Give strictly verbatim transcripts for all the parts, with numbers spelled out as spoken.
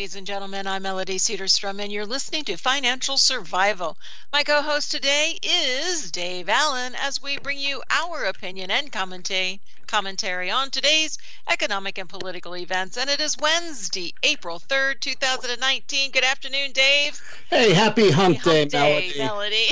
ladies and gentlemen. I'm Melody Cedarstrom, and you're listening to Financial Survival. My co-host today is Dave Allen, as we bring you our opinion and commentary commentary on today's economic and political events. And it is Wednesday, April third, two thousand nineteen. Good afternoon, Dave. Hey, happy hump, happy hump day, day, Melody.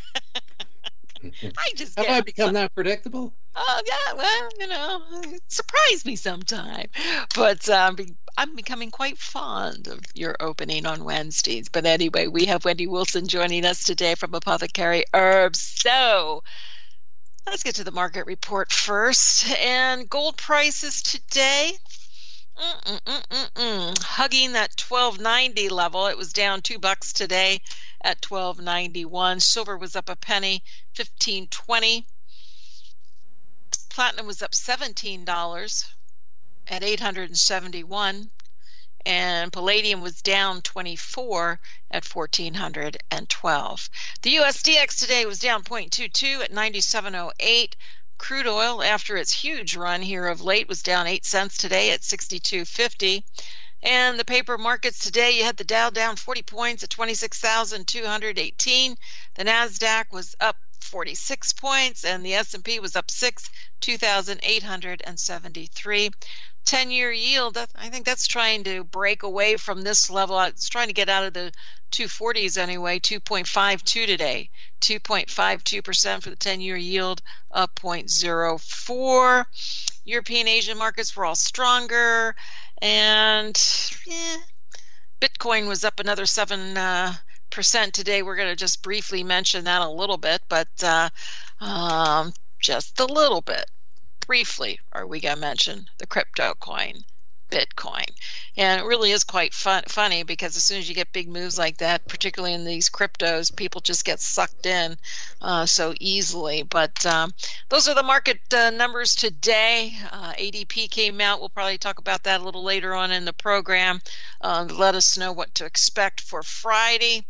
Melody. I just Have get I become that predictable? Oh, yeah, well, you know, surprise me sometime. But um, I'm becoming quite fond of your opening on Wednesdays. But anyway, we have Wendy Wilson joining us today from Apothecary Herbs. So let's get to the market report first. And gold prices today, Mm-mm-mm-mm-mm. hugging that twelve ninety level. It was down two bucks today at twelve ninety-one. Silver was up a penny, fifteen twenty. Platinum was up seventeen dollars at eight hundred seventy-one, and palladium was down twenty-four at fourteen hundred twelve. The U S D X today was down zero point two two at ninety-seven oh eight. Crude oil, after its huge run here of late, was down eight cents today at sixty-two fifty. And the paper markets today, you had the Dow down forty points at twenty-six thousand two hundred eighteen. The NASDAQ was up forty-six points, and the S and P was up six, two thousand eight hundred seventy-three. ten-year yield, I think that's trying to break away from this level. It's trying to get out of the two forties anyway, two point five two today. two point five two percent for the ten-year yield, up zero point zero four. European Asian markets were all stronger, and eh, Bitcoin was up another seven uh, percent today. We're going to just briefly mention that a little bit, but uh, um, just a little bit. Briefly, are we going to mention the crypto coin, Bitcoin? And it really is quite fun, funny because as soon as you get big moves like that, particularly in these cryptos, people just get sucked in uh, so easily. But um, those are the market uh, numbers today. Uh, A D P came out. We'll probably talk about that a little later on in the program. Uh, let us know what to expect for Friday.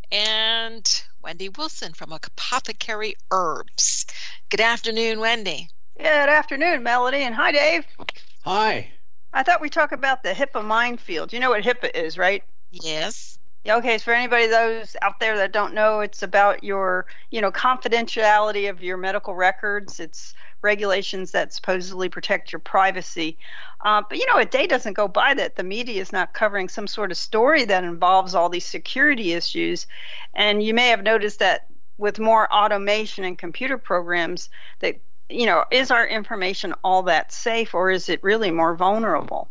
And Wendy Wilson from Apothecary Herbs. Good afternoon, Wendy. Good afternoon, Melody, and hi, Dave. Hi. I thought we'd talk about the HIPAA minefield. You know what HIPAA is, right? Yes. Yeah, okay, so for anybody those out there that don't know, it's about your, you know, confidentiality of your medical records. It's regulations that supposedly protect your privacy. Uh, but, you know, a day doesn't go by that the media is not covering some sort of story that involves all these security issues. And you may have noticed that with more automation and computer programs that you know, is our information all that safe, or is it really more vulnerable?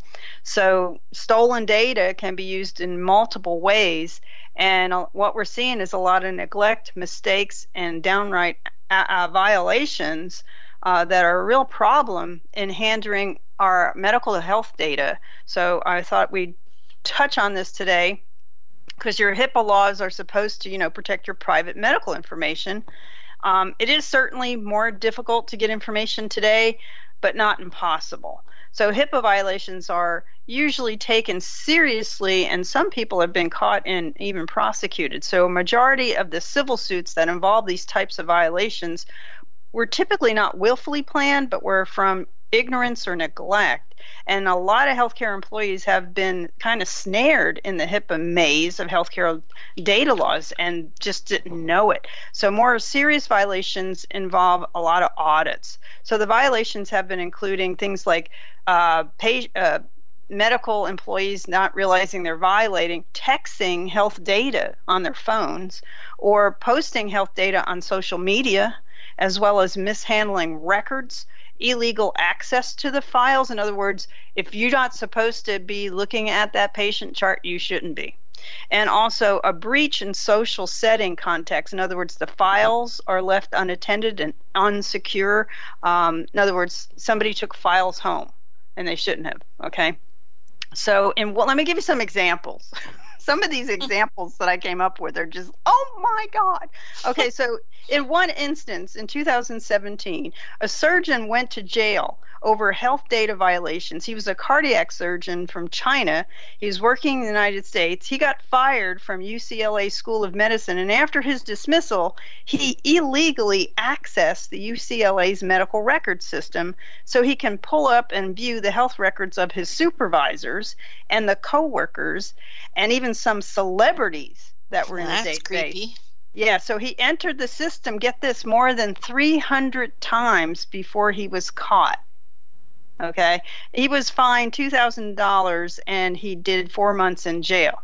So stolen data can be used in multiple ways, and what we're seeing is a lot of neglect, mistakes, and downright uh, violations uh, that are a real problem in handling our medical health data. So I thought we'd touch on this today because your HIPAA laws are supposed to, you know, protect your private medical information. Um, it is certainly more difficult to get information today, but not impossible. So HIPAA violations are usually taken seriously, and some people have been caught and even prosecuted. So a majority of the civil suits that involve these types of violations were typically not willfully planned, but were from ignorance or neglect. And a lot of healthcare employees have been kind of snared in the HIPAA maze of healthcare data laws and just didn't know it. So more serious violations involve a lot of audits. So the violations have been including things like uh, pay, uh, medical employees not realizing they're violating, texting health data on their phones, or posting health data on social media, as well as mishandling records, illegal access to the files. In other words, if you're not supposed to be looking at that patient chart, you shouldn't be. And also a breach in social setting context. In other words, the files are left unattended and unsecure. Um, in other words, somebody took files home and they shouldn't have, okay? So, and well, let me give you some examples. Some of these examples that I came up with are just, oh my God. Okay, so in one instance, in two thousand seventeen, a surgeon went to jail over health data violations. He was a cardiac surgeon from China. He was working in the United States. He got fired from U C L A School of Medicine, and after his dismissal, he illegally accessed the U C L A's medical record system so he can pull up and view the health records of his supervisors and the coworkers and even some celebrities that were in That's the database. creepy. Yeah, so he entered the system, get this, more than three hundred times before he was caught. Okay? He was fined two thousand dollars and he did four months in jail.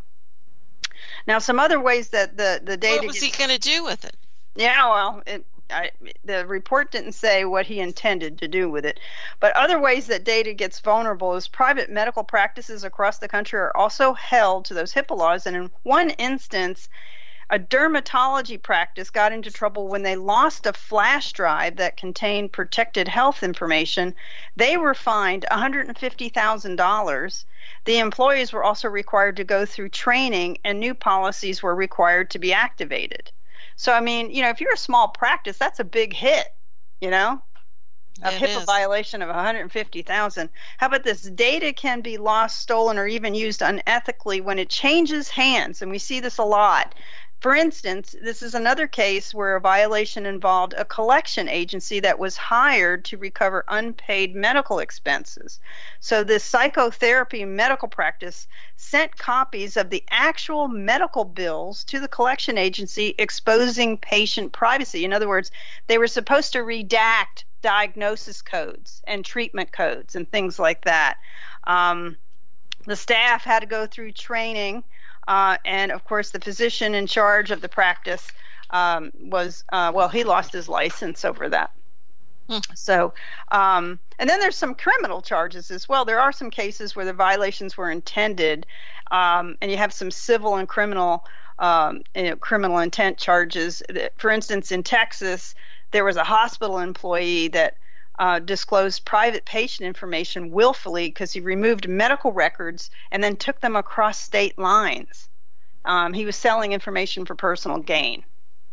Now, some other ways that the, the data... What was he going to do with it? Yeah, well, it, I, the report didn't say what he intended to do with it. But other ways that data gets vulnerable is private medical practices across the country are also held to those HIPAA laws. And in one instance, a dermatology practice got into trouble when they lost a flash drive that contained protected health information. They were fined one hundred fifty thousand dollars. The employees were also required to go through training, and new policies were required to be activated. So, I mean, you know, if you're a small practice, that's a big hit, you know? A It HIPAA is. violation of one hundred fifty thousand dollars. How about this? Data can be lost, stolen, or even used unethically when it changes hands, and we see this a lot. For instance, this is another case where a violation involved a collection agency that was hired to recover unpaid medical expenses. So this psychotherapy medical practice sent copies of the actual medical bills to the collection agency, exposing patient privacy. In other words, they were supposed to redact diagnosis codes and treatment codes and things like that. Um, the staff had to go through training. Uh, and, of course, the physician in charge of the practice um, was, uh, well, he lost his license over that. Hmm. So, um, and then there's some criminal charges as well. There are some cases where the violations were intended, um, and you have some civil and criminal um, you know, criminal intent charges. For instance, in Texas, there was a hospital employee that Uh, disclosed private patient information willfully because he removed medical records and then took them across state lines. Um, he was selling information for personal gain.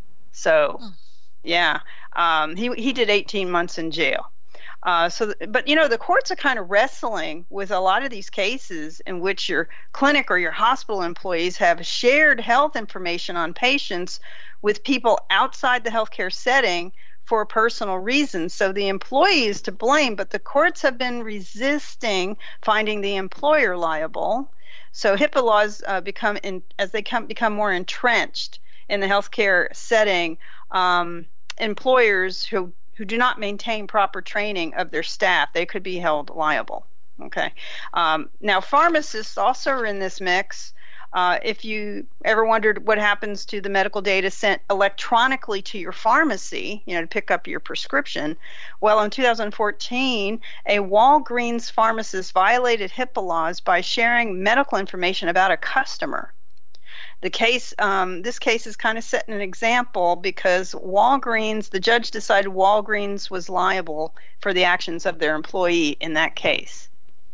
So, Hmm. yeah, um, he he did eighteen months in jail. Uh, so, th- but you know, the courts are kind of wrestling with a lot of these cases in which your clinic or your hospital employees have shared health information on patients with people outside the healthcare setting for personal reasons. So the employee is to blame, but the courts have been resisting finding the employer liable. So HIPAA laws uh, become, in, as they come, become more entrenched in the healthcare setting, um, employers who, who do not maintain proper training of their staff, they could be held liable. Okay. Um, now, pharmacists also are in this mix. Uh, if you ever wondered what happens to the medical data sent electronically to your pharmacy, you know, to pick up your prescription, well, in two thousand fourteen, a Walgreens pharmacist violated HIPAA laws by sharing medical information about a customer. The case, um, this case is kind of setting an example because Walgreens, the judge decided Walgreens was liable for the actions of their employee in that case.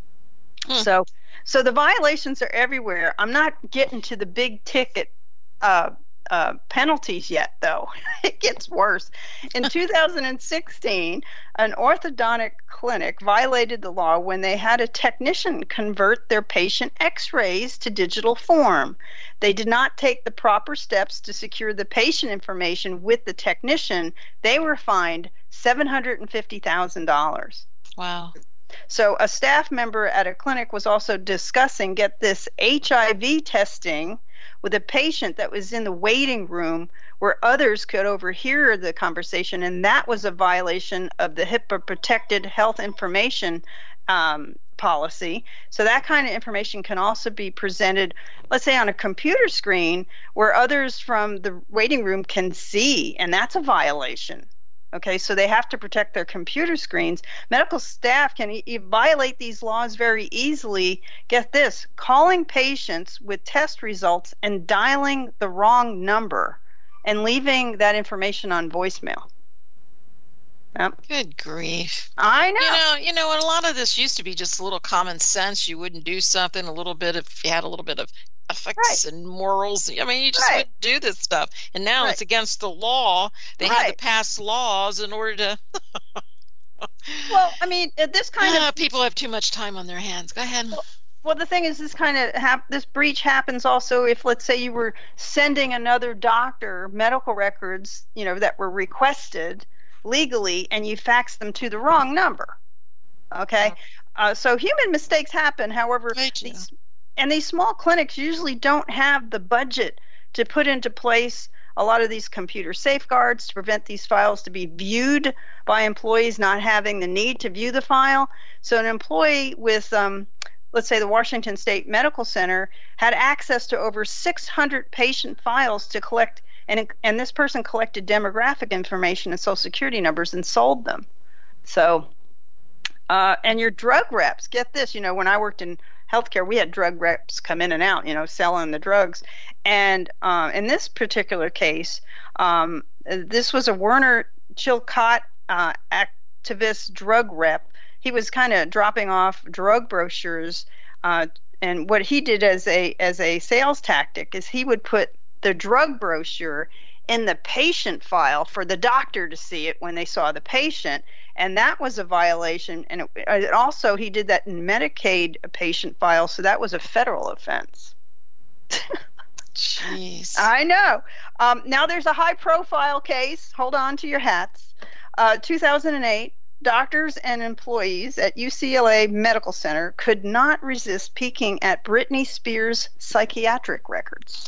Hmm. So. So the violations are everywhere. I'm not getting to the big ticket uh, uh, penalties yet, though. It gets worse. In two thousand sixteen, an orthodontic clinic violated the law when they had a technician convert their patient x-rays to digital form. They did not take the proper steps to secure the patient information with the technician. They were fined seven hundred fifty thousand dollars. Wow. So a staff member at a clinic was also discussing, get this, H I V testing with a patient that was in the waiting room where others could overhear the conversation, and that was a violation of the HIPAA protected health information um, policy. So that kind of information can also be presented, let's say, on a computer screen where others from the waiting room can see, and that's a violation. Okay, so they have to protect their computer screens. Medical staff can e- violate these laws very easily. Get this, calling patients with test results and dialing the wrong number and leaving that information on voicemail. Yep. Good grief. I know. You know, you know, and a lot of this used to be just a little common sense. You wouldn't do something a little bit if you had a little bit of ethics Right. and morals. I mean, you just Right. wouldn't do this stuff. And now Right. it's against the law. They had Right. to pass laws in order to Well, I mean, uh, this kind Ah, of people have too much time on their hands. Go ahead. well, well, the thing is, this kind of hap- this breach happens also if, let's say, you were sending another doctor medical records, you know, that were requested legally, and you faxed them to the wrong number. Okay, uh, so human mistakes happen. However, Right, yeah. these and these small clinics usually don't have the budget to put into place a lot of these computer safeguards to prevent these files to be viewed by employees not having the need to view the file. So an employee with, um, let's say, the Washington State Medical Center had access to over six hundred patient files to collect, and, and this person collected demographic information and social security numbers and sold them. So, uh, and your drug reps, get this, you know, when I worked in healthcare, we had drug reps come in and out, you know, selling the drugs. And uh, in this particular case, um, this was a Werner Chilcott uh, activist drug rep. He was kind of dropping off drug brochures, uh, and what he did as a as a sales tactic is he would put the drug brochure in the patient file for the doctor to see it when they saw the patient, and that was a violation. And it, it also, he did that in Medicaid patient files, so that was a federal offense. Jeez. I know. Um, now there's a high-profile case. Hold on to your hats. Uh, two thousand eight, doctors and employees at U C L A Medical Center could not resist peeking at Britney Spears' psychiatric records.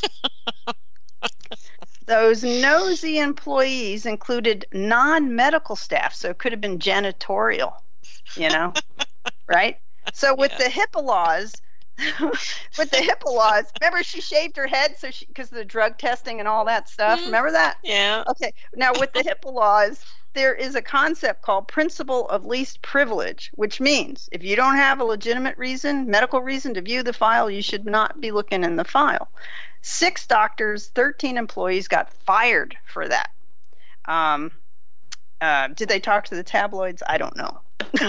Those nosy employees included non-medical staff, so it could have been janitorial, you know, right? So with Yeah. the HIPAA laws, with the HIPAA laws, remember she shaved her head so she because of the drug testing and all that stuff. Mhm. Remember that? Yeah. Okay. Now with the HIPAA laws, there is a concept called principle of least privilege, which means if you don't have a legitimate reason, medical reason to view the file, you should not be looking in the file. Six doctors, thirteen employees got fired for that. Um, uh, did they talk to the tabloids? I don't know.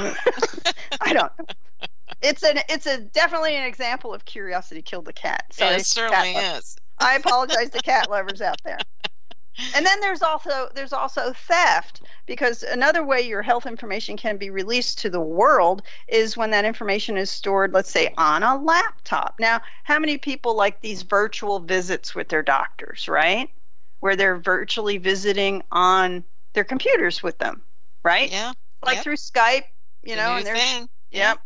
I don't know. It's an it's a definitely an example of curiosity killed the cat. Sorry, It certainly cat lovers. is. I apologize to cat lovers out there. And then there's also there's also theft, because another way your health information can be released to the world is when that information is stored, let's say, on a laptop. Now, how many people like these virtual visits with their doctors, right? Where they're virtually visiting on their computers with them, right? Yeah. Like Yep. through Skype, you The know, new and they're thing. yep.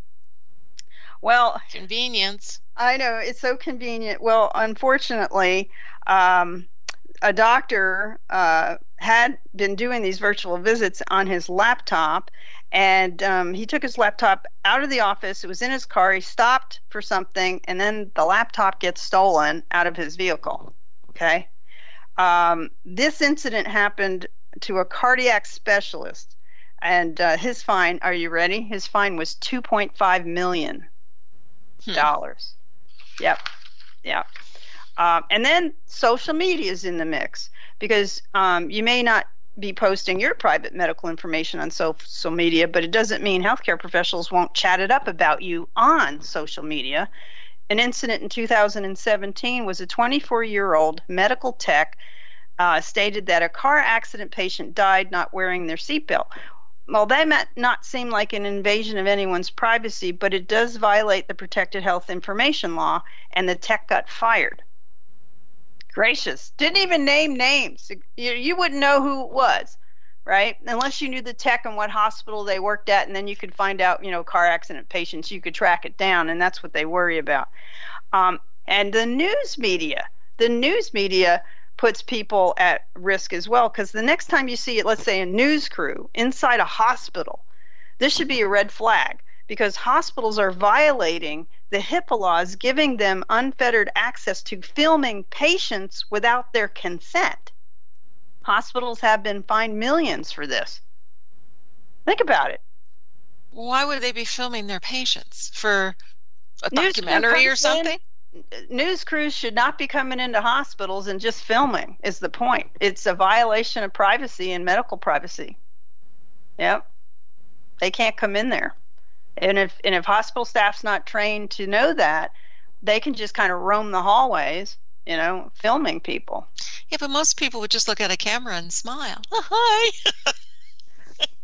Well, Convenience. I know, it's so convenient. Well, unfortunately, um, a doctor uh, had been doing these virtual visits on his laptop, and um, he took his laptop out of the office. It was in his car. He stopped for something, and then the laptop gets stolen out of his vehicle. Okay. Um, this incident happened to a cardiac specialist, and uh, his fine, are you ready? His fine was two point five million dollars. Hmm. Yep. Yep. Um, and then social media is in the mix, because um, you may not be posting your private medical information on social media, but it doesn't mean healthcare professionals won't chat it up about you on social media. An incident in two thousand seventeen was a twenty-four-year-old medical tech uh, stated that a car accident patient died not wearing their seatbelt. Well, that might not seem like an invasion of anyone's privacy, but it does violate the Protected Health Information Law, and the tech got fired. Gracious. Didn't even name names. You, you wouldn't know who it was, right? Unless you knew the tech and what hospital they worked at, and then you could find out, you know, car accident patients, you could track it down, and that's what they worry about. Um, and the news media, the news media puts people at risk as well, because the next time you see it, let's say a news crew inside a hospital, this should be a red flag, because hospitals are violating the HIPAA laws, giving them unfettered access to filming patients without their consent. Hospitals have been fined millions for this. Think about it. Why would they be filming their patients? For a News documentary crew or something? In, news crews should not be coming into hospitals and just filming, is the point. It's a violation of privacy and medical privacy. Yep. They can't come in there. And if and if hospital staff's not trained to know that, they can just kind of roam the hallways, you know, filming people. Yeah, but most people would just look at a camera and smile. Oh, hi.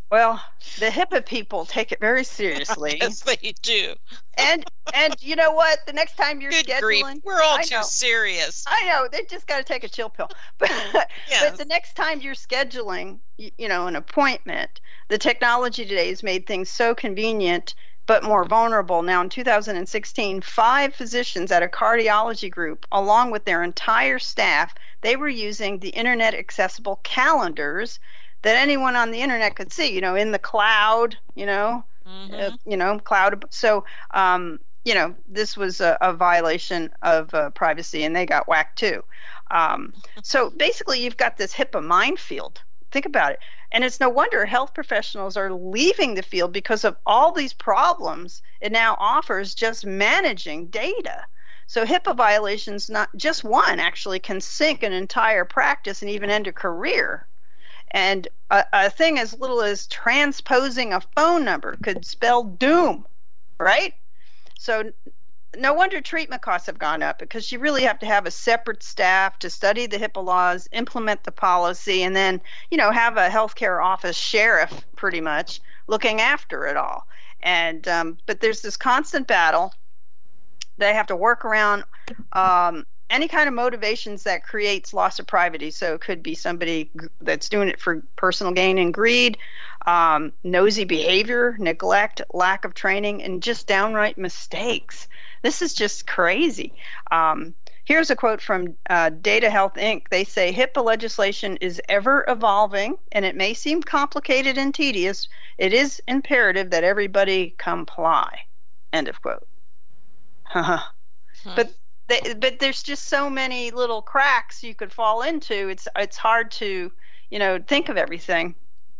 Well, the HIPAA people take it very seriously. Yes, they do. And and you know what? The next time you're Good scheduling, grief. We're all I too know, serious. I know they just got to take a chill pill. But Yes. but the next time you're scheduling, you, you know, an appointment, the technology today has made things so convenient but more vulnerable. Now, in two thousand sixteen, five physicians at a cardiology group, along with their entire staff, they were using the internet accessible calendars that anyone on the internet could see, you know, in the cloud, you know, Mm-hmm. uh, you know, cloud. So, um, you know, this was a, a violation of uh, privacy, and they got whacked too. Um, so basically, you've got this HIPAA minefield. Think about it. And it's no wonder health professionals are leaving the field because of all these problems it now offers just managing data. So HIPAA violations, not just one, actually can sink an entire practice and even end a career. And a, a thing as little as transposing a phone number could spell doom, right? So no wonder treatment costs have gone up, because you really have to have a separate staff to study the HIPAA laws, implement the policy, and then, you know, have a healthcare office sheriff pretty much looking after it all. And um, but there's this constant battle. They have to work around um, any kind of motivations that creates loss of privacy. So it could be somebody that's doing it for personal gain and greed, um, nosy behavior, neglect, lack of training, and just downright mistakes. This is just crazy. Um, here's a quote from uh, Data Health Incorporated. They say HIPAA legislation is ever evolving, and it may seem complicated and tedious. It is imperative that everybody comply. End of quote. huh. But they, but there's just so many little cracks you could fall into. It's it's hard to, you know, think of everything.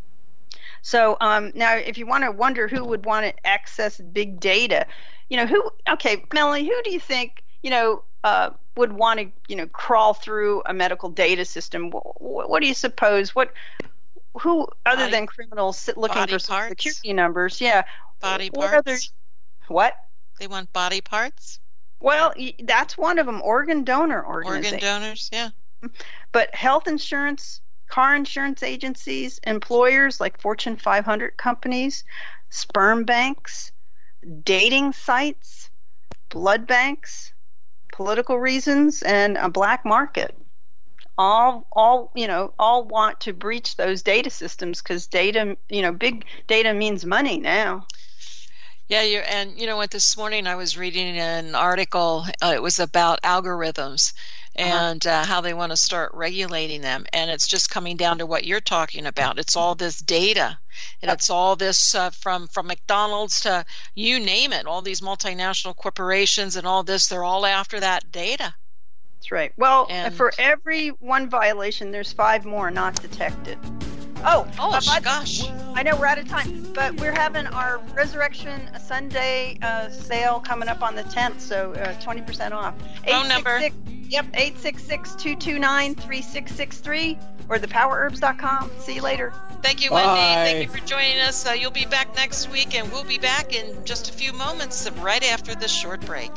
So um, now, if you want to wonder who would want to access big data, you know, who? Okay, Melanie, who do you think, you know, uh, would want to, you know, crawl through a medical data system? What, what do you suppose? What? Who other body, than criminals looking for parts. security numbers? Yeah, Body what parts. Other, what? They want body parts. Well, that's one of them. Organ donor organizations. Organ donors, yeah. But health insurance, car insurance agencies, employers like Fortune five hundred companies, sperm banks, dating sites, blood banks, political reasons, and a black market. All, all, you know, all want to breach those data systems because data, you know, big data means money now. Yeah, you're, and you know what? This morning I was reading an article. Uh, it was about algorithms and uh, how they want to start regulating them. And it's just coming down to what you're talking about. It's all this data, and it's all this uh, from from McDonald's to you name it. All these multinational corporations and all this, they're all after that data. That's right. Well, And- for every one violation, there's five more not detected. Oh, Oh, uh, by- gosh. I know we're out of time, but we're having our Resurrection Sunday uh, sale coming up on the tenth, so uh, twenty percent off. Phone number. Yep, eight six six, two two nine, three six six three or the power herbs dot com. See you later. Thank you, Wendy. Bye. Thank you for joining us. Uh, you'll be back next week, and we'll be back in just a few moments right after this short break.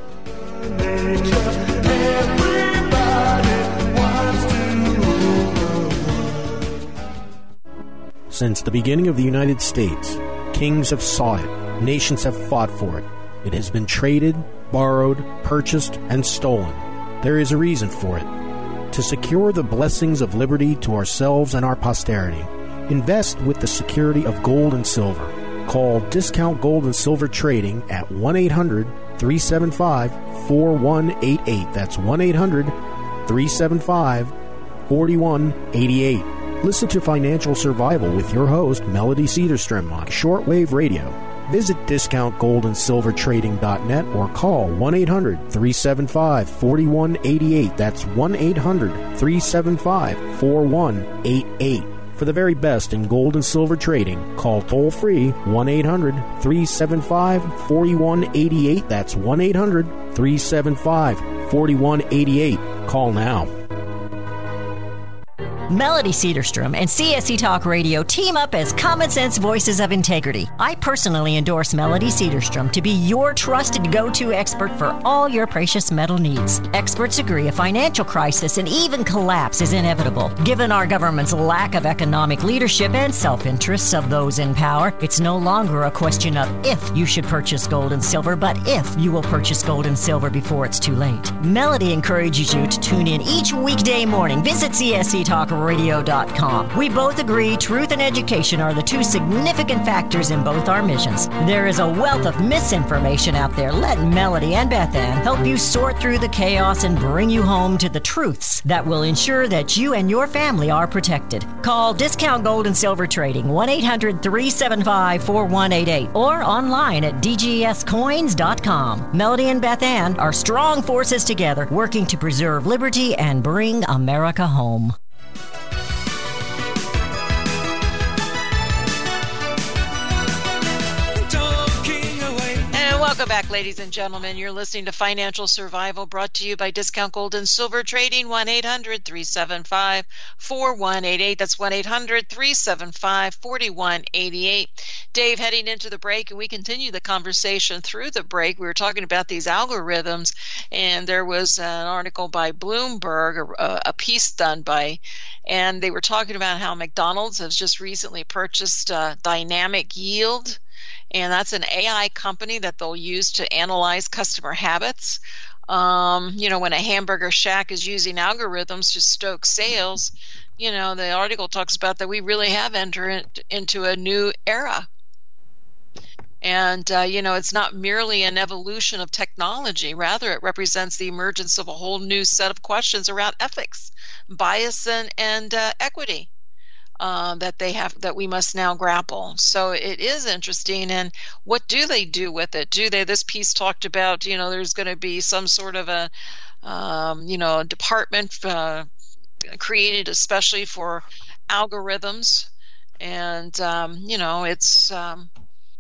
Since the beginning of the United States, kings have sought it, nations have fought for it. It has been traded, borrowed, purchased, and stolen. There is a reason for it. To secure the blessings of liberty to ourselves and our posterity, invest with the security of gold and silver. Call Discount Gold and Silver Trading at one eight hundred, three seven five, four one eight eight. That's one eight hundred, three seven five, four one eight eight. Listen to Financial Survival with your host, Melody Cedarstrom, on shortwave radio. Visit discount gold and silver trading dot net or call one eight hundred, three seven five, four one eight eight. That's one eight hundred, three seven five, four one eight eight. For the very best in gold and silver trading, call toll-free one eight hundred, three seven five, four one eight eight. That's one eight hundred, three seven five, four one eight eight. Call now. Melody Cedarstrom and C S E Talk Radio team up as common sense voices of integrity. I personally endorse Melody Cedarstrom to be your trusted go-to expert for all your precious metal needs. Experts agree a financial crisis and even collapse is inevitable. Given our government's lack of economic leadership and self-interests of those in power, it's no longer a question of if you should purchase gold and silver, but if you will purchase gold and silver before it's too late. Melody encourages you to tune in each weekday morning. Visit C S E Talk Radio dot com. We both agree truth and education are the two significant factors in both our missions. There is a wealth of misinformation out there. Let Melody and Beth Ann help you sort through the chaos and bring you home to the truths that will ensure that you and your family are protected. Call Discount Gold and Silver Trading, one eight hundred, three seven five, four one eight eight, or online at D G S coins dot com. Melody and Beth Ann are strong forces together, working to preserve liberty and bring America home. Welcome back, ladies and gentlemen. You're listening to Financial Survival, brought to you by Discount Gold and Silver Trading, one eight hundred, three seven five, four one eight eight. That's one eight hundred, three seven five, four one eight eight. Dave, heading into the break, and we continue the conversation through the break. We were talking about these algorithms, and there was an article by Bloomberg, a, a piece done by, and they were talking about how McDonald's has just recently purchased uh, Dynamic Yield. And that's an A I company that they'll use to analyze customer habits. Um, you know, when a hamburger shack is using algorithms to stoke sales, you know, the article talks about that we really have entered into a new era. And, uh, you know, it's not merely an evolution of technology. Rather, it represents the emergence of a whole new set of questions around ethics, bias, and, and uh, equity. Uh, that they have, that we must now grapple. So it is interesting. And what do they do with it? Do they? This piece talked about, you know, there's going to be some sort of a, um, you know, department uh, created especially for algorithms, and um, you know, it's. Um,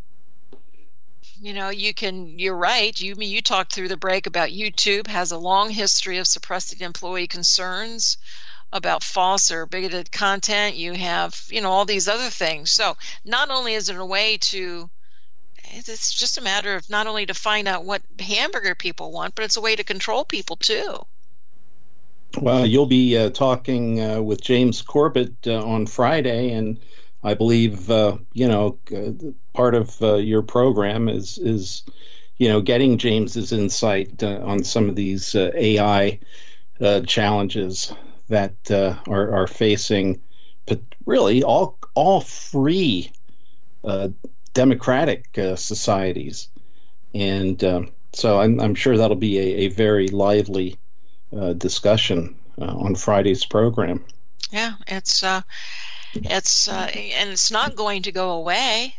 You know, you can, you're right. You you talked through the break about YouTube has a long history of suppressing employee concerns about false or bigoted content. You have, you know, all these other things. So not only is it a way to, it's just a matter of not only to find out what hamburger people want, but it's a way to control people too. Well, you'll be uh, talking uh, with James Corbett uh, on Friday, and I believe, uh, you know, uh, part of uh, your program is, is, you know, getting James's insight uh, on some of these uh, A I uh, challenges that uh, are, are facing, but really all all free uh, democratic uh, societies, and um, so I'm, I'm sure that'll be a, a very lively uh, discussion uh, on Friday's program. Yeah, it's uh, it's uh, and it's not going to go away.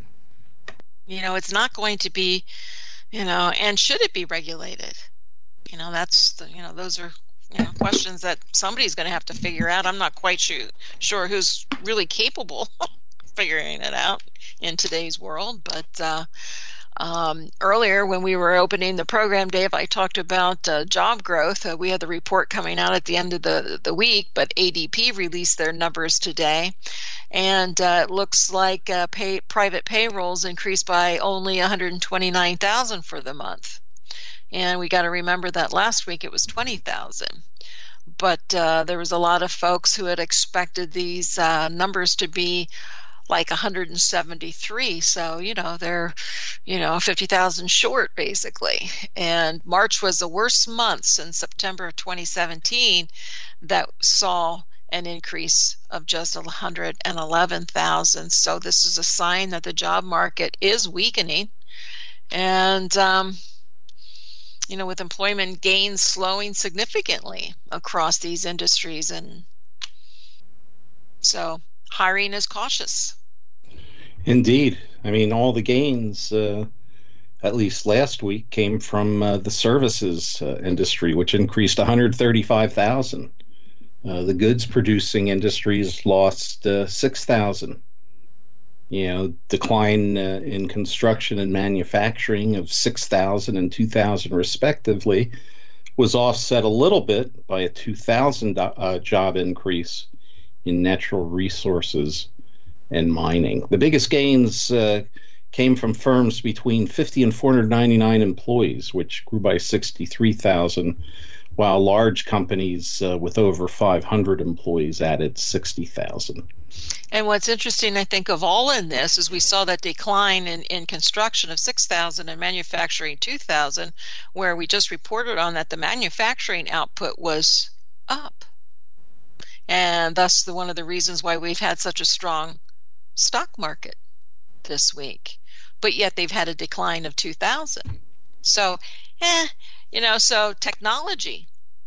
You know, it's not going to be, you know, and should it be regulated? You know, that's the, you know, those are. You know, questions that somebody's going to have to figure out. I'm not quite sure, sure who's really capable of figuring it out in today's world. But uh, um, earlier when we were opening the program, Dave, I talked about uh, job growth. Uh, we had the report coming out at the end of the, the week, but A D P released their numbers today. And uh, it looks like uh, pay, private payrolls increased by only one hundred twenty-nine thousand for the month. And we got to remember that last week it was twenty thousand. But uh, there was a lot of folks who had expected these uh, numbers to be like one hundred seventy-three. So, you know, they're, you know, fifty thousand short, basically. And March was the worst month since September of twenty seventeen that saw an increase of just one hundred eleven thousand. So this is a sign that the job market is weakening. And, um, you know, with employment gains slowing significantly across these industries. And so hiring is cautious. Indeed. I mean, all the gains, uh, at least last week, came from uh, the services uh, industry, which increased one hundred thirty-five thousand. Uh, the goods producing industries lost uh, six thousand. You know, decline uh, in construction and manufacturing of six thousand and two thousand respectively was offset a little bit by a two thousand uh, job increase in natural resources and mining. The biggest gains uh, came from firms between fifty and four hundred ninety-nine employees, which grew by sixty-three thousand, while large companies uh, with over five hundred employees added sixty thousand. And what's interesting, I think, of all in this is we saw that decline in, in construction of six thousand and manufacturing two thousand, where we just reported on that the manufacturing output was up. And thus the, one of the reasons why we've had such a strong stock market this week. But yet they've had a decline of two thousand. So, eh, you know, so technology,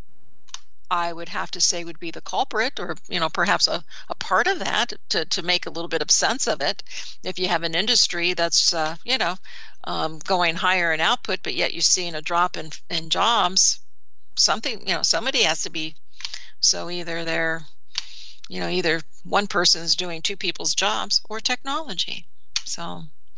I would have to say, would be the culprit, or, you know, perhaps a, a part of that to, to make a little bit of sense of it. If you have an industry that's, uh, you know, um, going higher in output, but yet you're seeing a drop in, in jobs, something, you know, somebody has to be, so either they're, you know, either one person's doing two people's jobs or technology. So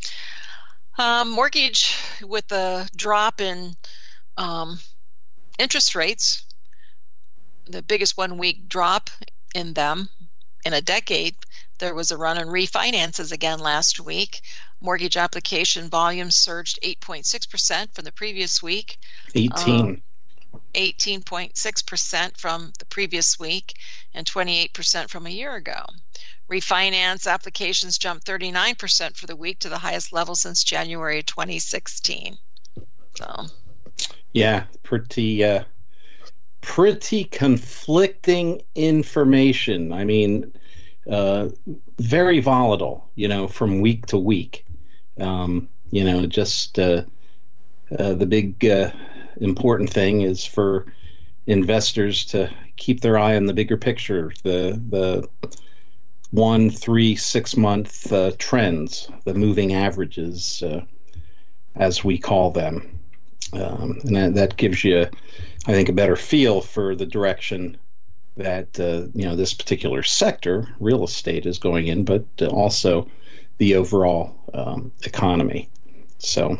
um, mortgage with the drop in um, interest rates, the biggest one-week drop in them in a decade. There was a run on refinances again last week. Mortgage application volume surged eight point six percent from the previous week. eighteen. Um, eighteen point six percent from the previous week and twenty-eight percent from a year ago. Refinance applications jumped thirty-nine percent for the week to the highest level since January twenty sixteen. So, yeah, pretty... Uh... Pretty conflicting information. I mean, uh, very volatile, you know, from week to week. Um, you know, just uh, uh, the big uh, important thing is for investors to keep their eye on the bigger picture, the the one, three, six month uh, trends, the moving averages, uh, as we call them. Um, and that, that gives you, I think, a better feel for the direction that uh, you know, this particular sector, real estate, is going in, but uh, also the overall um, economy. So,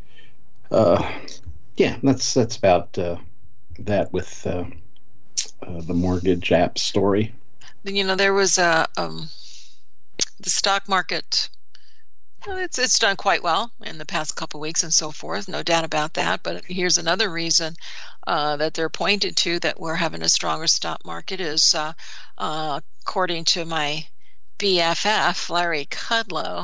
uh, yeah, that's that's about uh, that with uh, uh, the mortgage app story. You know, there was a um, the stock market. It's it's done quite well in the past couple of weeks and so forth, no doubt about that. But here's another reason uh, that they're pointed to that we're having a stronger stock market is, uh, uh, according to my B F F, Larry Kudlow,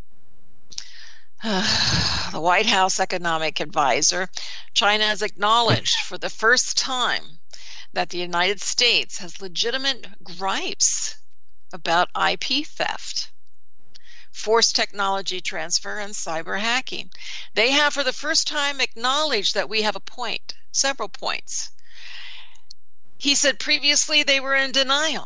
uh, the White House economic advisor. China has acknowledged for the first time that the United States has legitimate gripes about I P theft, forced technology transfer, and cyber hacking. They have for the first time acknowledged that we have a point, several points. He said previously they were in denial.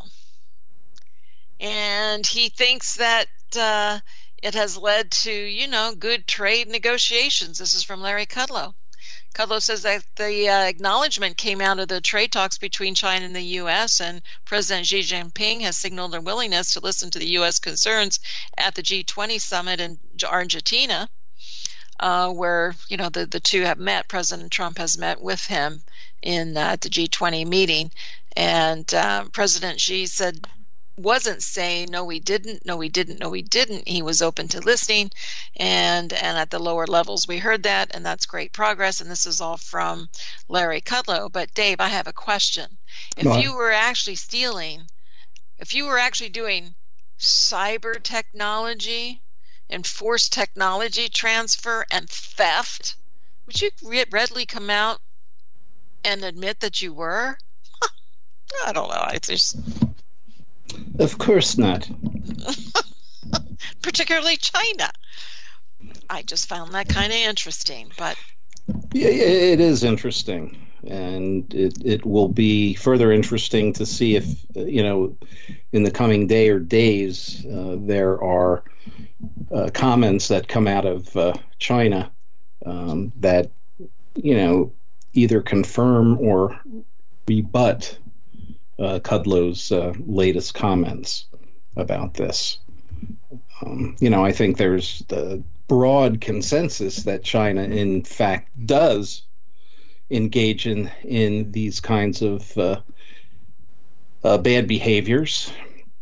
And he thinks that uh, it has led to, you know, good trade negotiations. This is from Larry Kudlow. Kudlow says that the uh, acknowledgement came out of the trade talks between China and the U S, and President Xi Jinping has signaled a willingness to listen to the U S concerns at the G twenty summit in Argentina, uh, where, you know, the, the two have met. President Trump has met with him in uh, the G twenty meeting, and uh, President Xi said, wasn't saying no we didn't, no we didn't, no we didn't. He was open to listening, and and at the lower levels we heard that, and that's great progress. And this is all from Larry Kudlow. But Dave, I have a question. If Go on. you were actually stealing, if you were actually doing cyber technology and forced technology transfer and theft, would you readily come out and admit that you were? I don't know. I just... Of course not. Particularly China. I just found that kind of interesting, but yeah, it is interesting, and it it will be further interesting to see if, you know, in the coming day or days uh, there are uh, comments that come out of uh, China um, that, you know, either confirm or rebut Uh, Kudlow's uh, latest comments about this. Um, you know, I think there's the broad consensus that China, in fact, does engage in in these kinds of uh, uh, bad behaviors,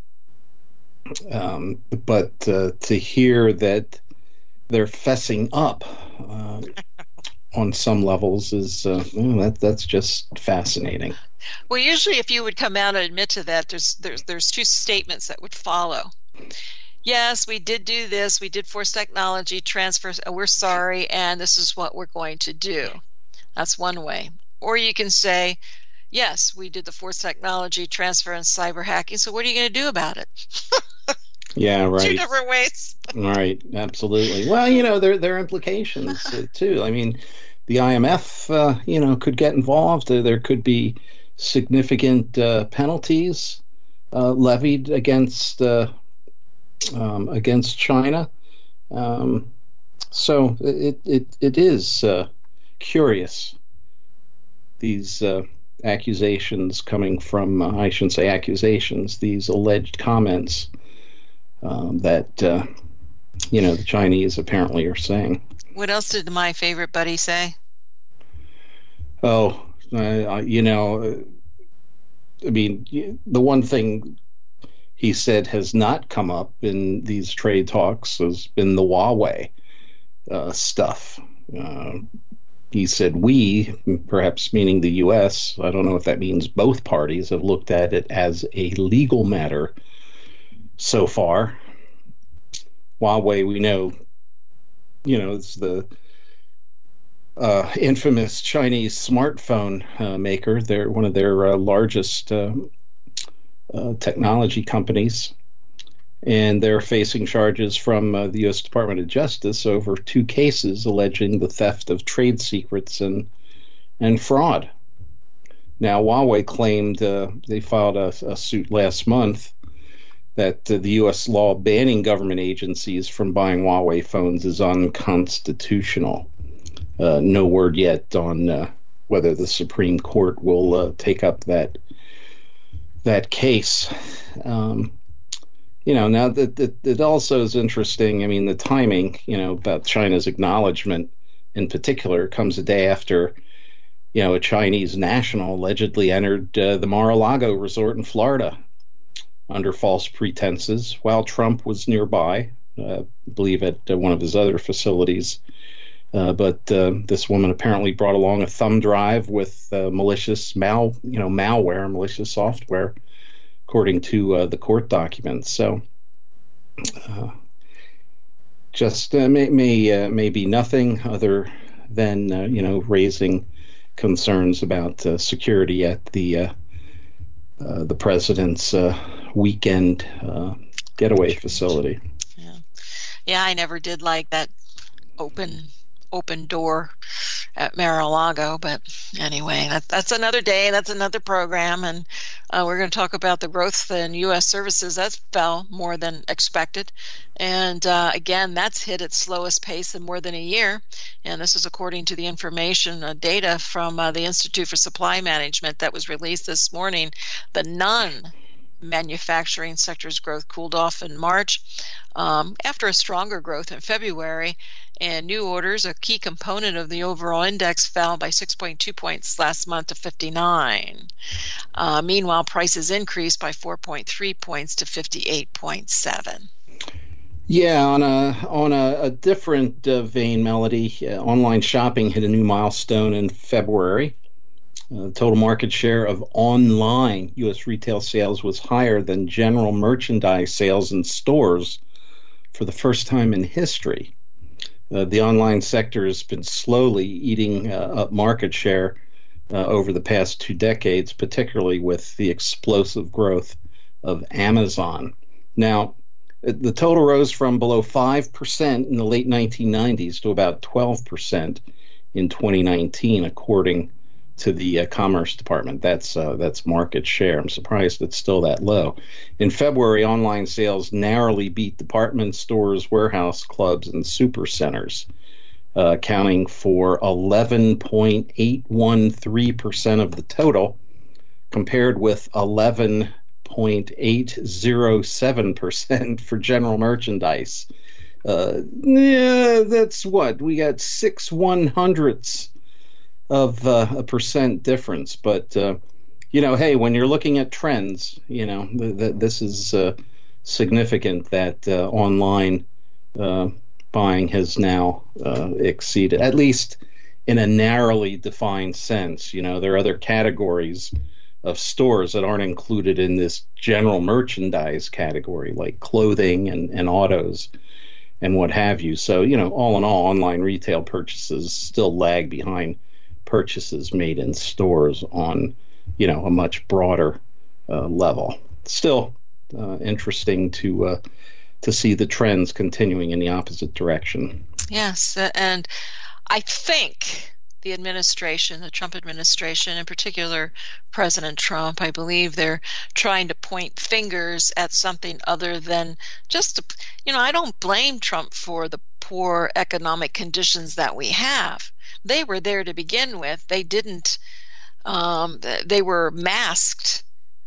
Um, but uh, to hear that they're fessing up uh, on some levels is uh, well, that that's just fascinating. Well, usually, if you would come out and admit to that, there's there's there's two statements that would follow. Yes, we did do this. We did force technology transfer. We're sorry, and this is what we're going to do. That's one way. Or you can say, yes, we did the forced technology transfer and cyber hacking, so what are you going to do about it? Yeah, right. Two different ways. Right, absolutely. Well, you know, there, there are implications, uh, too. I mean, the I M F, uh, you know, could get involved. Uh, there could be significant uh, penalties uh, levied against uh, um, against China. Um, so it, it, it is uh, curious, these uh, accusations coming from, uh, I shouldn't say accusations, these alleged comments um, that, uh, you know, the Chinese apparently are saying. What else did my favorite buddy say? Oh, uh, you know, I mean, the one thing he said has not come up in these trade talks has been the Huawei uh, stuff. Uh, he said we, perhaps meaning the U S, I don't know if that means both parties, have looked at it as a legal matter so far. Huawei, we know, you know, it's the uh, infamous Chinese smartphone uh, maker. They're one of their uh, largest uh, uh, technology companies, and they're facing charges from uh, the U S Department of Justice over two cases alleging the theft of trade secrets and and fraud. Now, Huawei claimed uh, they filed a, a suit last month that uh, the U S law banning government agencies from buying Huawei phones is unconstitutional. Uh, no word yet on uh, whether the Supreme Court will uh, take up that that case. Um, you know, now that, that it also is interesting. I mean, the timing, you know, about China's acknowledgement in particular comes a day after, you know, a Chinese national allegedly entered uh, the Mar-a-Lago resort in Florida under false pretenses while Trump was nearby, uh, I believe at uh, one of his other facilities. Uh, but uh, this woman apparently brought along a thumb drive with uh, malicious mal, you know, malware, malicious software, according to uh, the court documents. So, uh, just uh, may may, uh, may be nothing other than uh, you know, raising concerns about uh, security at the uh, uh, the president's uh, weekend uh, getaway facility. Yeah, yeah, I never did like that open. open door at Mar-a-Lago, but anyway, that, that's another day, that's another program, and uh, we're going to talk about the growth in U S services. That fell more than expected, and uh, again, that's hit its slowest pace in more than a year, and this is according to the information uh, data from uh, the Institute for Supply Management that was released this morning. The non-manufacturing sector's growth cooled off in March um, after a stronger growth in February. And new orders, a key component of the overall index, fell by six point two points last month to fifty-nine. Uh, meanwhile, prices increased by four point three points to fifty-eight point seven. Yeah, on a on a, a different uh, vein, Melody, uh, online shopping hit a new milestone in February. Uh, the total market share of online U S retail sales was higher than general merchandise sales in stores for the first time in history. Uh, the online sector has been slowly eating uh, up market share uh, over the past two decades, particularly with the explosive growth of Amazon. Now, the total rose from below five percent in the late nineteen nineties to about twelve percent in twenty nineteen, according to the uh, Commerce Department. That's uh, that's market share. I'm surprised it's still that low. In February, online sales narrowly beat department stores, warehouse clubs, and supercenters, uh, accounting for eleven point eight one three percent of the total, compared with eleven point eight zero seven percent for general merchandise. Uh, yeah, that's what? We got six one hundredths of uh, a percent difference. But, uh, you know, hey, when you're looking at trends, you know, th- th- this is uh, significant that uh, online uh, buying has now uh, exceeded, at least in a narrowly defined sense. You know, there are other categories of stores that aren't included in this general merchandise category, like clothing and, and autos and what have you. So, you know, all in all, online retail purchases still lag behind purchases made in stores on, you know, a much broader uh, level. Still uh, interesting to uh, to see the trends continuing in the opposite direction. Yes, and I think the administration, the Trump administration, in particular President Trump, I believe they're trying to point fingers at something other than just, you know, I don't blame Trump for the poor economic conditions that we have. They were there to begin with. They didn't, um, they were masked,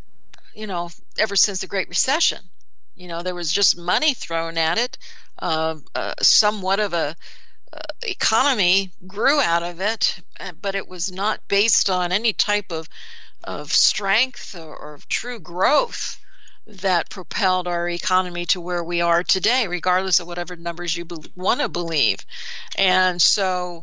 you know, ever since the Great Recession. You know, there was just money thrown at it. Uh, uh, somewhat of a uh, economy grew out of it, but it was not based on any type of of strength or, or true growth that propelled our economy to where we are today, regardless of whatever numbers you be- want to believe. And so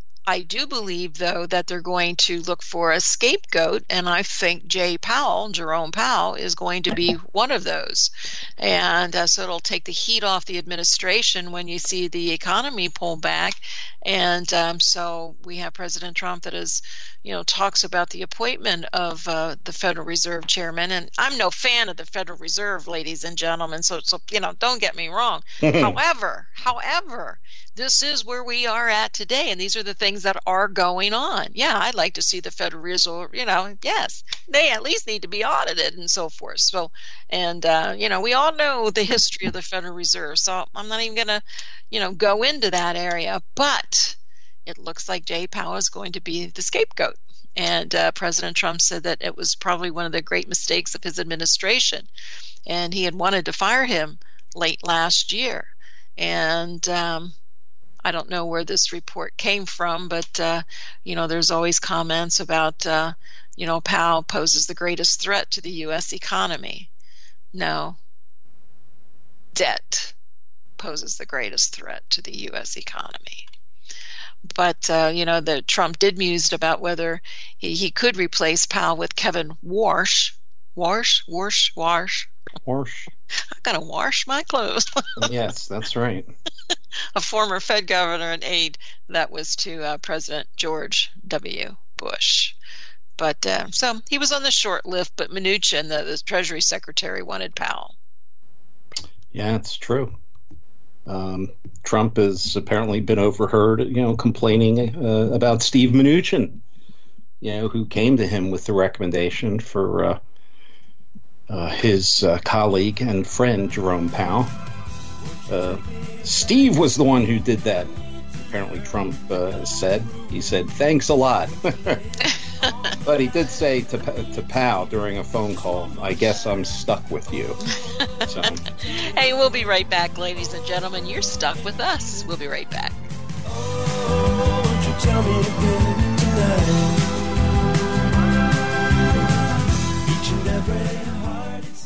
I do believe, though, that they're going to look for a scapegoat, and I think Jay Powell, Jerome Powell, is going to be one of those. And uh, so it'll take the heat off the administration when you see the economy pull back. And um, so we have President Trump that is, you know, talks about the appointment of uh, the Federal Reserve chairman. And I'm no fan of the Federal Reserve, ladies and gentlemen, so, so you know, don't get me wrong. however, however, this is where we are at today, and these are the things that are going on. Yeah, I'd like to see the Federal Reserve, you know, yes, they at least need to be audited and so forth. So, and, uh, you know, we all know the history of the Federal Reserve, so I'm not even going to, you know, go into that area, but it looks like Jay Powell is going to be the scapegoat. And uh, President Trump said that it was probably one of the great mistakes of his administration, and he had wanted to fire him late last year. And, um, I don't know where this report came from, but, uh, you know, there's always comments about, uh, you know, Powell poses the greatest threat to the U S economy. No. Debt poses the greatest threat to the U S economy. But, uh, you know, the Trump did mused about whether he, he could replace Powell with Kevin Warsh. Warsh? Warsh? Warsh? Warsh. I gotta wash my clothes. Yes, that's right. A former Fed governor and aide that was to uh, President George W. Bush. But uh, so he was on the short list, but Mnuchin, the, the Treasury Secretary, wanted Powell. Yeah, it's true. Um, Trump has apparently been overheard, you know, complaining uh, about Steve Mnuchin, you know, who came to him with the recommendation for uh, uh, his uh, colleague and friend, Jerome Powell. Uh, Steve was the one who did that, apparently Trump uh, said. He said, thanks a lot. But he did say to to Powell during a phone call, I guess I'm stuck with you. So. Hey, we'll be right back, ladies and gentlemen. You're stuck with us. We'll be right back. Oh, won't you tell me again tonight? Each and every heart is...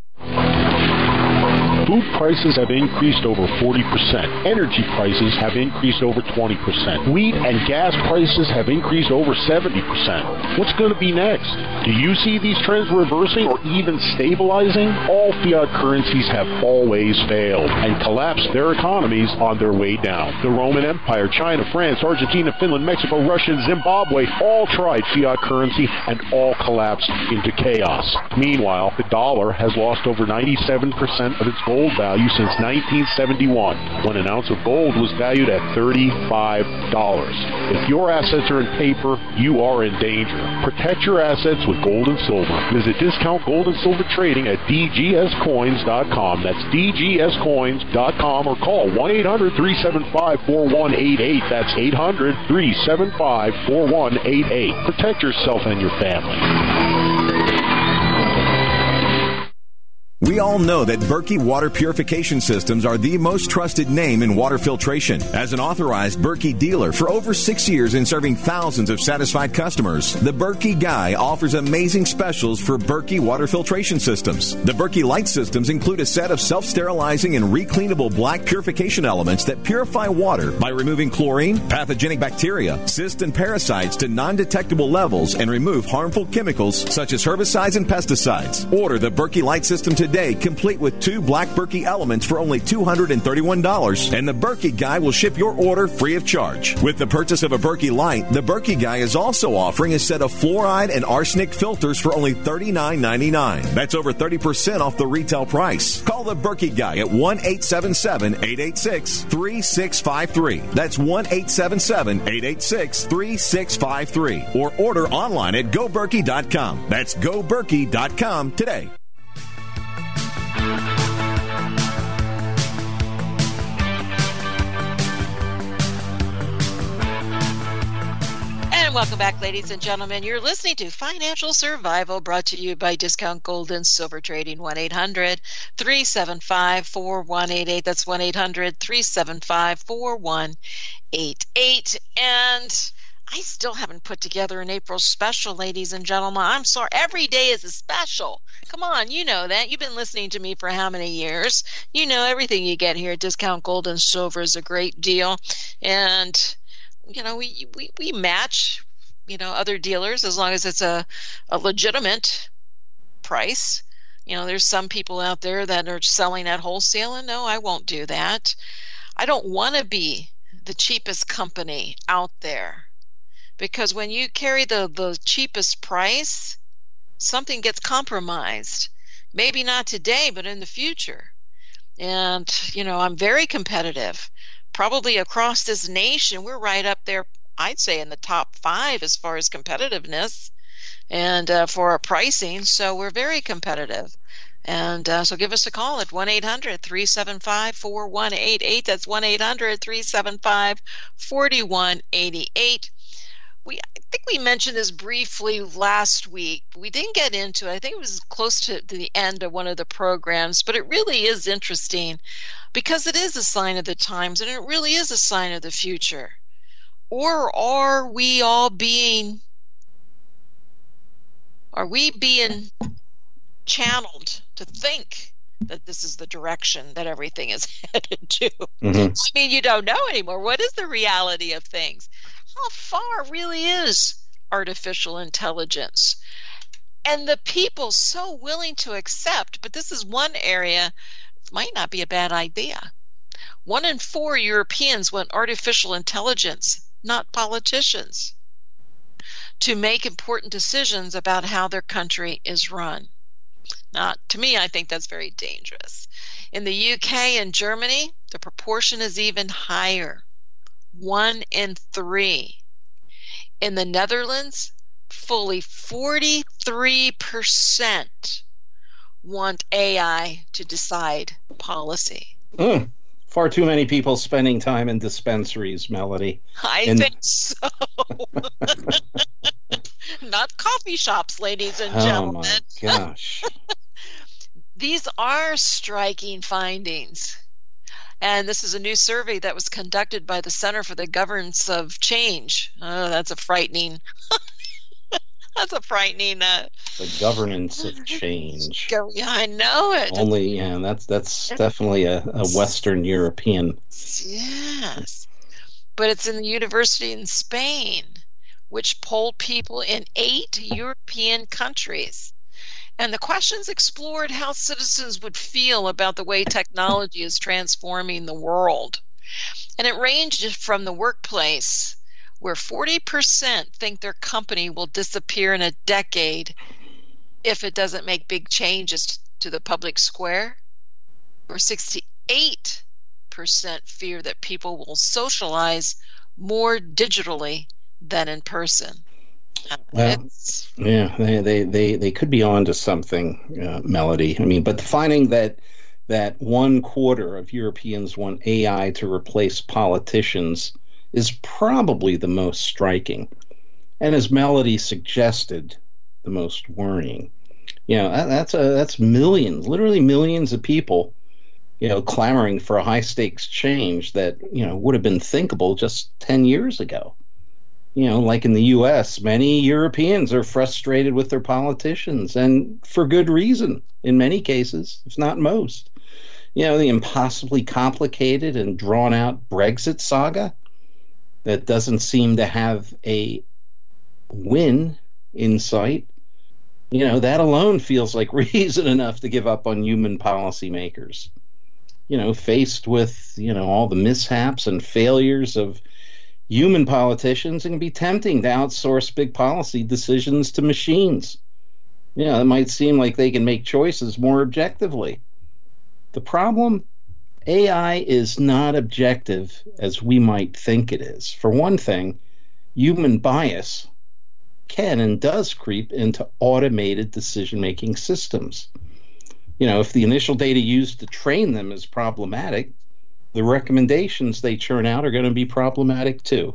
Food prices have increased over forty percent. Energy prices have increased over twenty percent. Wheat and gas prices have increased over seventy percent. What's going to be next? Do you see these trends reversing or even stabilizing? All fiat currencies have always failed and collapsed their economies on their way down. The Roman Empire, China, France, Argentina, Finland, Mexico, Russia, and Zimbabwe all tried fiat currency and all collapsed into chaos. Meanwhile, the dollar has lost over ninety-seven percent of its gold value since nineteen seventy-one, when an ounce of gold was valued at thirty-five dollars. If your assets are in paper, you are in danger. Protect your assets with gold and silver. Visit Discount Gold and Silver Trading at d g s coins dot com. That's d g s coins dot com, or call one eight hundred, three seven five, four one eight eight. That's eight hundred, three seven five, four one eight eight. Protect yourself and your family. We all know that Berkey Water Purification Systems are the most trusted name in water filtration. As an authorized Berkey dealer for over six years and serving thousands of satisfied customers, the Berkey Guy offers amazing specials for Berkey Water Filtration Systems. The Berkey Light Systems include a set of self-sterilizing and recleanable black purification elements that purify water by removing chlorine, pathogenic bacteria, cysts, and parasites to non-detectable levels and remove harmful chemicals such as herbicides and pesticides. Order the Berkey Light System today, complete with two black Berkey elements for only two hundred thirty-one dollars, and the Berkey Guy will ship your order free of charge. With the purchase of a Berkey Light, the Berkey Guy is also offering a set of fluoride and arsenic filters for only thirty-nine ninety-nine. That's over thirty percent off the retail price. Call the Berkey Guy at one eight seven seven, eight eight six, three six five three. That's one eight seven seven, eight eight six, three six five three. Or order online at go berkey dot com. That's go berkey dot com today. And welcome back, ladies and gentlemen. You're listening to Financial Survival, brought to you by Discount Gold and Silver Trading. One eight hundred, three seven five, four one eight eight. That's one eight hundred, three seven five, four one eight eight. And I still haven't put together an April special, ladies and gentlemen. I'm sorry. Every day is a special. Come on, you know that. You've been listening to me for how many years? You know everything you get here at Discount Gold and Silver is a great deal. And, you know, we we, we match, you know, other dealers as long as it's a, a legitimate price. You know, there's some people out there that are selling at wholesale, and no, I won't do that. I don't want to be the cheapest company out there. Because when you carry the, the cheapest price, something gets compromised. Maybe not today, but in the future. And, you know, I'm very competitive. Probably across this nation, we're right up there, I'd say, in the top five as far as competitiveness and uh, for our pricing. So we're very competitive. And uh, so give us a call at one eight hundred, three seven five, four one eight eight. That's one eight hundred, three seven five, four one eight eight. We, I think we mentioned this briefly last week. We didn't get into it. I think it was close to, to the end of one of the programs, but it really is interesting because it is a sign of the times and it really is a sign of the future. Or are we all being, are we being channeled to think that this is the direction that everything is headed to? Mm-hmm. I mean, you don't know anymore. What is the reality of things? How far really is artificial intelligence? And the people so willing to accept, but this is one area, it might not be a bad idea. One in four Europeans want artificial intelligence, not politicians, to make important decisions about how their country is run. Now, to me, I think that's very dangerous. In the U K and Germany, the proportion is even higher. One in three. In the Netherlands, fully forty-three percent want A I to decide policy. Mm, far too many people spending time in dispensaries, Melody. I in... think so. Not coffee shops, ladies and gentlemen. Oh, my gosh. These are striking findings. And this is a new survey that was conducted by the Center for the Governance of Change. Oh, that's a frightening, that's a frightening. Uh, the governance of change. Yeah, I know it. Only, yeah, that's that's definitely a, a Western European. Yes, but it's in the university in Spain, which polled people in eight European countries. And the questions explored how citizens would feel about the way technology is transforming the world. And it ranged from the workplace, where forty percent think their company will disappear in a decade if it doesn't make big changes to the public square, or sixty-eight percent fear that people will socialize more digitally than in person. Well, yeah, they, they, they, they could be on to something, uh, Melody. I mean, but finding that that one quarter of Europeans want A I to replace politicians is probably the most striking. And as Melody suggested, the most worrying. You know, that, that's a that's millions, literally millions of people, you know, clamoring for a high stakes change that, you know, would have been thinkable just ten years ago. You know, like in the U S, many Europeans are frustrated with their politicians, and for good reason in many cases, if not most. You know, the impossibly complicated and drawn out Brexit saga that doesn't seem to have a win in sight. You know, that alone feels like reason enough to give up on human policymakers. You know, faced with, you know, all the mishaps and failures of human politicians, it can be tempting to outsource big policy decisions to machines. You know, it might seem like they can make choices more objectively. The problem, A I is not objective as we might think it is. For one thing, human bias can and does creep into automated decision-making systems. You know, if the initial data used to train them is problematic, the recommendations they churn out are going to be problematic too.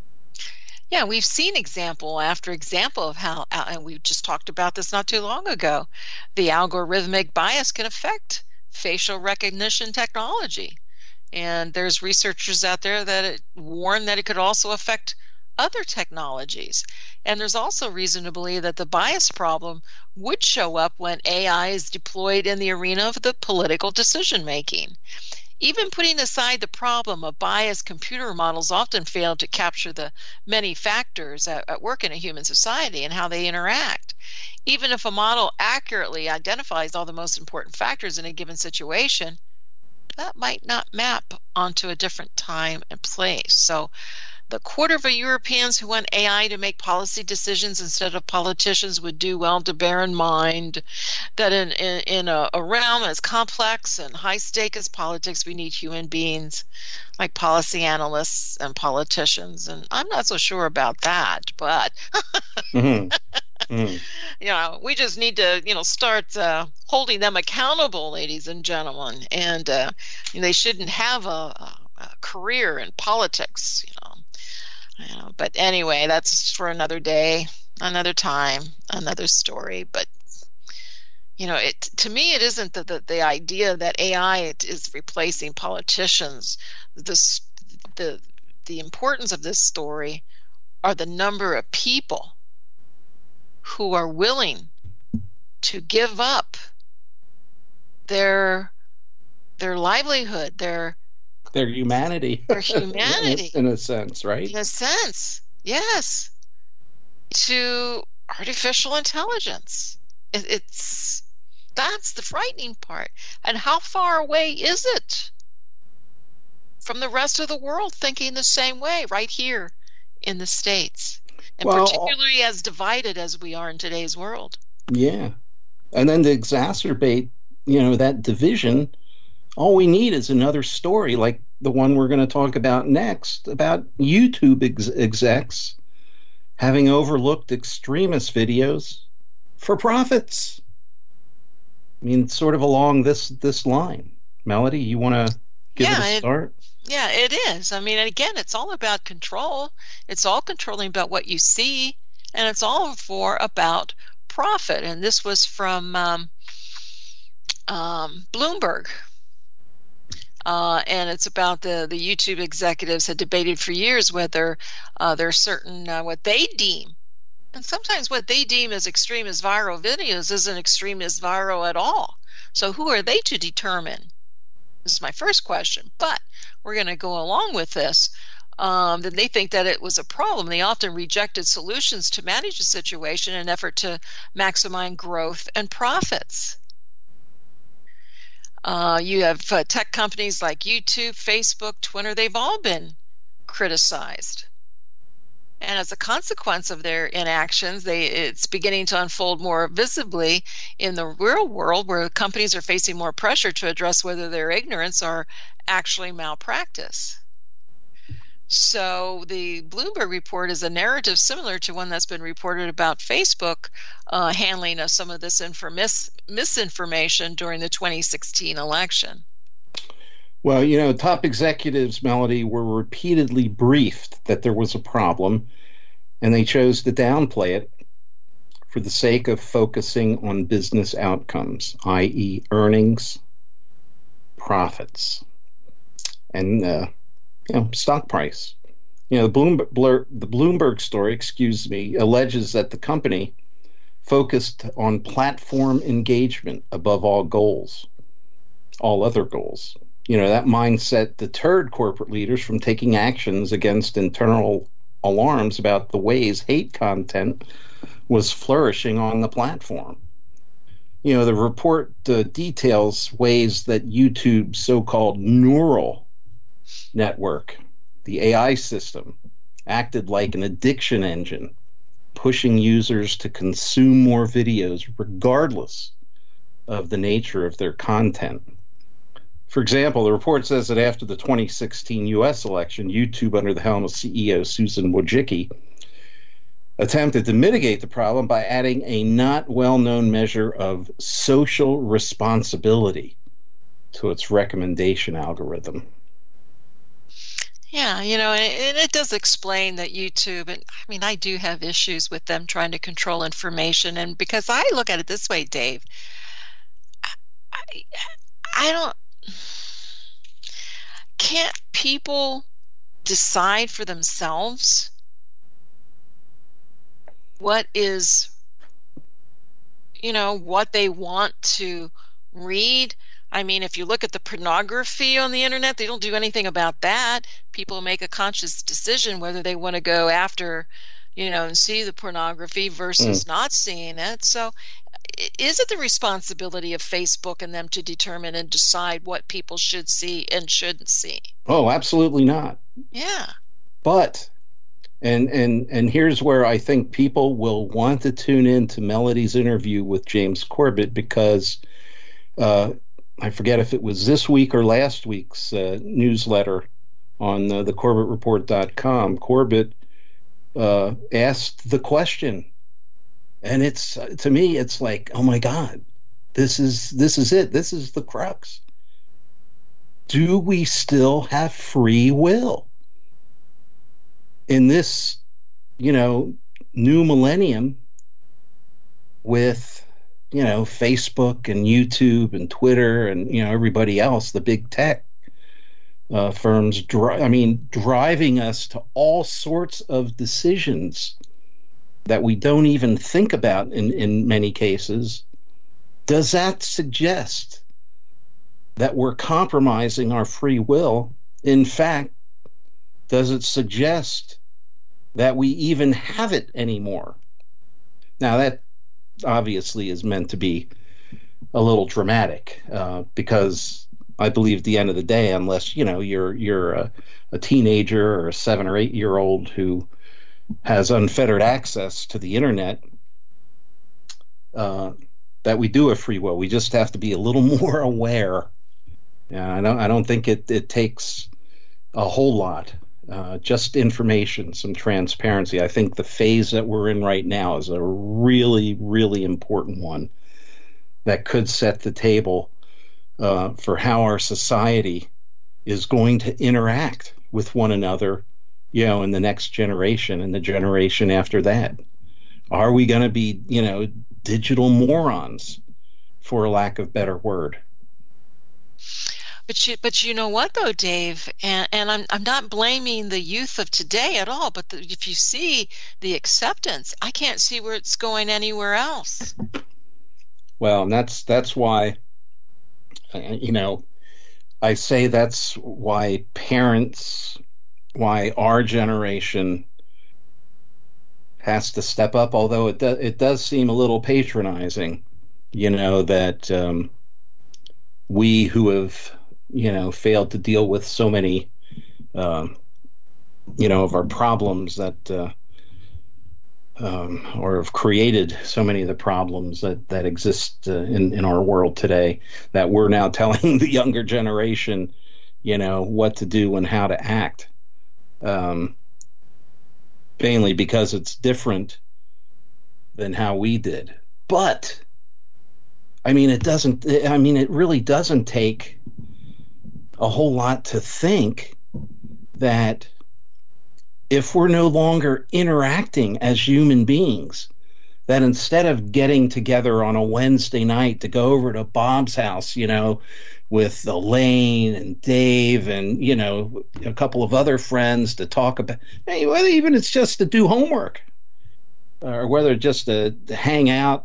Yeah, we've seen example after example of how, and we just talked about this not too long ago, the algorithmic bias can affect facial recognition technology. And there's researchers out there that warn that it could also affect other technologies. And there's also reason to believe that the bias problem would show up when A I is deployed in the arena of the political decision making. Even putting aside the problem of bias, computer models often fail to capture the many factors at, at work in a human society and how they interact. Even if a model accurately identifies all the most important factors in a given situation, that might not map onto a different time and place. So the quarter of Europeans who want A I to make policy decisions instead of politicians would do well to bear in mind that in, in, in a, a realm as complex and high stake as politics, we need human beings like policy analysts and politicians. And I'm not so sure about that, but mm-hmm. Mm. You know, we just need to, you know, start uh, holding them accountable, ladies and gentlemen. And uh, you know, they shouldn't have a, a, a career in politics, you know. You know, but anyway, that's for another day, another time, another story. But you know, it to me, it isn't the the, the idea that A I is replacing politicians. This the the importance of this story are the number of people who are willing to give up their their livelihood, their Their humanity. Their humanity. in, a, in a sense, right? In a sense, yes. To artificial intelligence. It, it's that's the frightening part. And how far away is it from the rest of the world thinking the same way right here in the States? And well, particularly as divided as we are in today's world. Yeah. And then to exacerbate, you know, that division, all we need is another story like the one we're going to talk about next about YouTube ex- execs having overlooked extremist videos for profits. I mean, sort of along this this line. Melody, you want to give yeah, it a start? It, yeah, it is. I mean, again, it's all about control. It's all controlling about what you see, and it's all for about profit. And this was from um, um, Bloomberg. Uh, and it's about the, the YouTube executives had debated for years whether uh, there are certain, uh, what they deem, and sometimes what they deem as extreme as viral videos isn't extreme as viral at all. So who are they to determine? This is my first question. But we're going to go along with this. Um, then they think that it was a problem. They often rejected solutions to manage the situation in an effort to maximize growth and profits. Uh, you have uh, tech companies like YouTube, Facebook, Twitter. They've all been criticized. And as a consequence of their inactions, they, it's beginning to unfold more visibly in the real world where companies are facing more pressure to address whether their ignorance are actually malpractice. So the Bloomberg report is a narrative similar to one that's been reported about Facebook uh, handling of some of this informis- misinformation during the twenty sixteen election. Well, you know, top executives, Melody, were repeatedly briefed that there was a problem, and they chose to downplay it. for the sake of focusing on business outcomes, that is earnings, profits, and uh, you know, stock price. You know, the Bloomberg, the Bloomberg story, excuse me, alleges that the company focused on platform engagement above all goals, all other goals. You know, that mindset deterred corporate leaders from taking actions against internal alarms about the ways hate content was flourishing on the platform. You know, the report uh, details ways that YouTube's so-called neural network, the A I system, acted like an addiction engine, pushing users to consume more videos regardless of the nature of their content. For example, the report says that after the twenty sixteen U S election, YouTube, under the helm of C E O Susan Wojcicki, attempted to mitigate the problem by adding a not well-known measure of social responsibility to its recommendation algorithm. Yeah, you know, and it does explain that YouTube, and I mean, I do have issues with them trying to control information, and because I look at it this way, Dave, I, I don't, can't people decide for themselves what is, you know, what they want to read? I mean, if you look at the pornography on the internet, they don't do anything about that. People make a conscious decision whether they want to go after, you know, and see the pornography versus mm. not seeing it. So is it the responsibility of Facebook and them to determine and decide what people should see and shouldn't see? Oh, absolutely not. Yeah. But, and and and here's where I think people will want to tune in to Melody's interview with James Corbett, because uh, I forget if it was this week or last week's uh, newsletter on uh, the corbett report dot com. Corbett uh, asked the question, and it's uh, to me, it's like, oh my God, this is this is it. This is the crux. Do we still have free will in this, you know, new millennium with, you know, Facebook and YouTube and Twitter and, you know, everybody else, the big tech uh, firms, dri- I mean, driving us to all sorts of decisions that we don't even think about in, in many cases? Does that suggest that we're compromising our free will? In fact, does it suggest that we even have it anymore? Now, that obviously is meant to be a little dramatic, uh, because I believe at the end of the day, unless, you know, you're you're a, a teenager or a seven or eight year old who has unfettered access to the internet, uh, that we do have free will. We just have to be a little more aware. Yeah, I don't I don't think it, it takes a whole lot. Uh, just information, some transparency. I think the phase that we're in right now is a really, really important one that could set the table uh, for how our society is going to interact with one another, you know, in the next generation and the generation after that. Are we going to be, you know, digital morons, for lack of better word? But you, but you know what though, Dave, and, and I'm I'm not blaming the youth of today at all. But the, if you see the acceptance, I can't see where it's going anywhere else. Well, and that's that's why, you know, I say that's why parents, why our generation has to step up. Although it does it does seem a little patronizing, you know, that um, we who have, you know, failed to deal with so many, uh, you know, of our problems that, uh, um, or have created so many of the problems that, that exist uh, in, in our world today, that we're now telling the younger generation, you know, what to do and how to act, um, mainly because it's different than how we did. But, I mean, it doesn't, I mean, it really doesn't take a whole lot to think that if we're no longer interacting as human beings, that instead of getting together on a Wednesday night to go over to Bob's house, you know, with Elaine and Dave and, you know, a couple of other friends to talk about, hey, whether even it's just to do homework or whether just to, to hang out,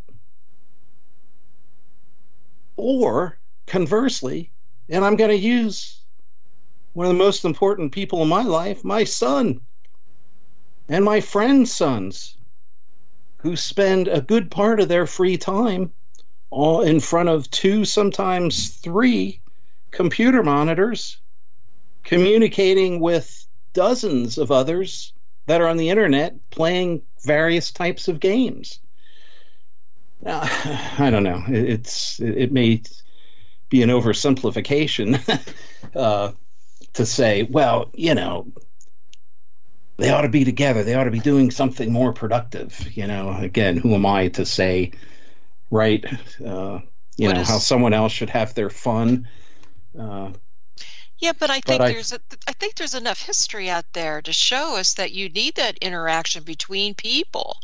or conversely, and I'm going to use one of the most important people in my life, my son and my friends' sons, who spend a good part of their free time all in front of two, sometimes three computer monitors, communicating with dozens of others that are on the internet playing various types of games. Now, I don't know. It's it may be an oversimplification uh, to say, well, you know, they ought to be together. They ought to be doing something more productive. You know, again, who am I to say, right? Uh, you what know, is, how someone else should have their fun. Uh, yeah, but I think but there's I, a, I think there's enough history out there to show us that you need that interaction between people.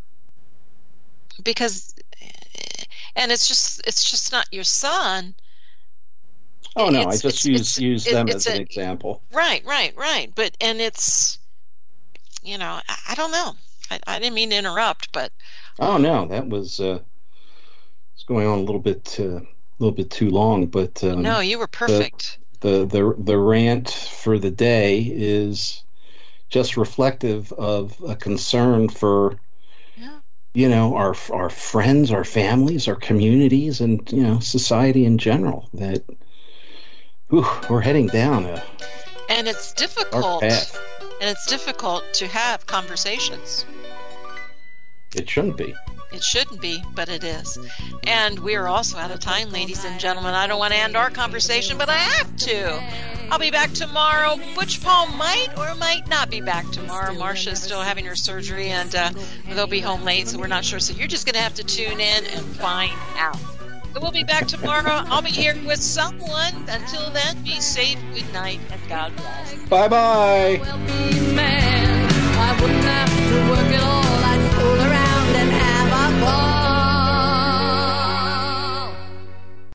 Because, and it's just it's just not your son. Oh no, it's, I just it's, use it's, use it, them as an a, example. Right, right, right. But and it's, you know, I, I don't know. I, I didn't mean to interrupt, but oh no, that was uh, it's going on a little bit uh, a little bit too long. But um, no, you were perfect. The, the the the rant for the day is just reflective of a concern for. You know, our our friends, our families, our communities, and, you know, society in general. That whew, we're heading down a and it's difficult. And it's difficult to have conversations. It shouldn't be. It shouldn't be, but it is. And we are also out of time, ladies and gentlemen. I don't want to end our conversation, but I have to. I'll be back tomorrow. Butch Paul might or might not be back tomorrow. Marcia is still having her surgery, and uh, they'll be home late, so we're not sure. So you're just going to have to tune in and find out. So we'll be back tomorrow. I'll be here with someone. Until then, be safe, good night, and God bless. Bye-bye.